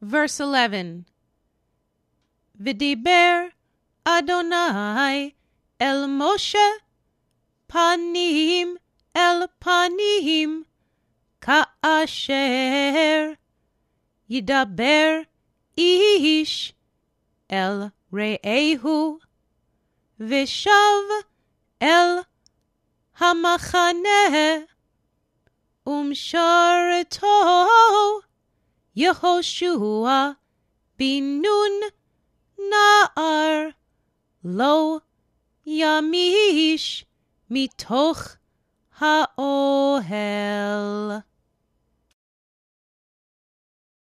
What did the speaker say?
Verse 11. V'diber Adonai el Moshe panim el panim ka'asher yidaber ish el re'ehu v'shav el hamachaneh umshareto Yehoshua binun na'ar lo yamish mitoch ha'ohel.